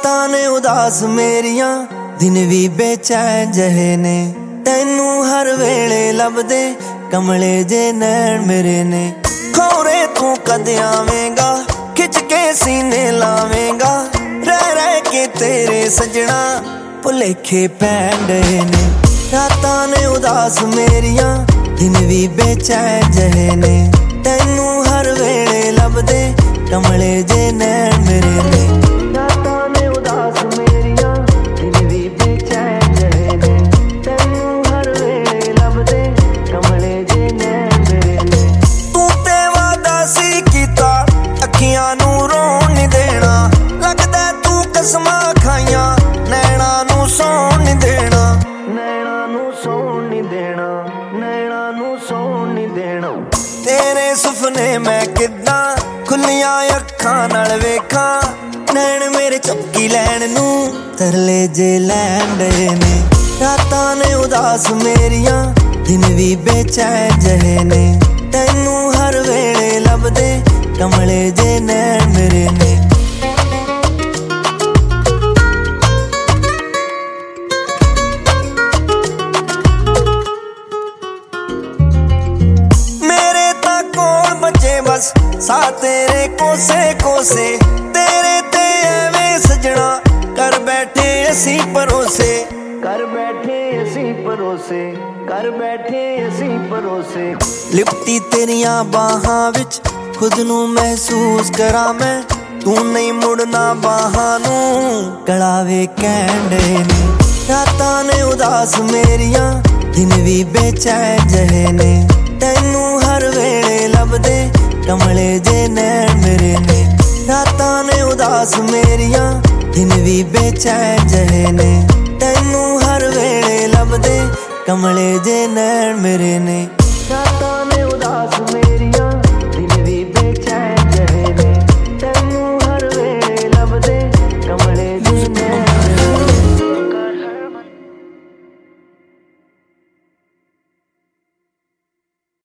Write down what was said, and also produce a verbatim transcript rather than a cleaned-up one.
रातां ने उदास मेरियां दिन भी बेचैन जहे ने तैनू हर वेले लभदे कमले जे नैन मेरे ने खौरे तू कद आवेंगा खिच के सीने लावेंगा रह रह के तेरे सजना भुलेखे पैण डे ने रातां ने उदास मेरियां दिन भी बेचैन जहे ने तैनू हर वेले लभदे कमले जे नैन मेरे ने कसमां खाइयां नैना नू सौण नहीं देना नैना नू सौण नहीं देना नैना नू सौण नहीं देना तेरे सुपने मैं किद्दां खुलियां अखां नाल वेखां नैन मेरे चपकी लैण नू तरले जे लैण डे ने रातां ने उदास मेरियां दिन भी बेचैन जहे ने तैनू हर वेले लभदे कमले जे नैन मेरे ने बस सा तेरे कोसे कोसे तेरे ते एवें सजना कर बैठे असी परोसे कर बैठे असी परोसे कर बैठे असी परोसे लिपटी तेरियां बाहां विच खुद नू महसूस करा मैं तू नहीं मुड़ना बाहां नू कड़ावे कैंडे ने रातां ने उदास मेरियां दिन भी बेचैन जहे ने तैनू हर वेले लभदे कमले जे नैन मेरे ने रातां ने उदास मेरियां दिन भी बेचैन जहे ने तैनू हर वेले लभदे कमले जे नैन मेरे ने रातां